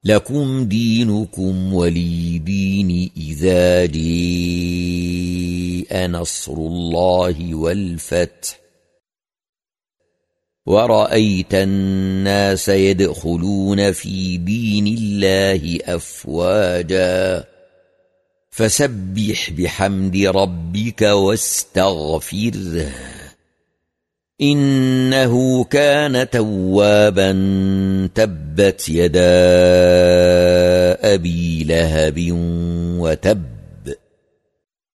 لكم دينكم ولي دين. إذا جاء نصر الله والفتح ورأيت الناس يدخلون في دين الله أفواجا فسبح بحمد ربك واستغفره إنه كان توابا. تبت يدا أبي لهب وتب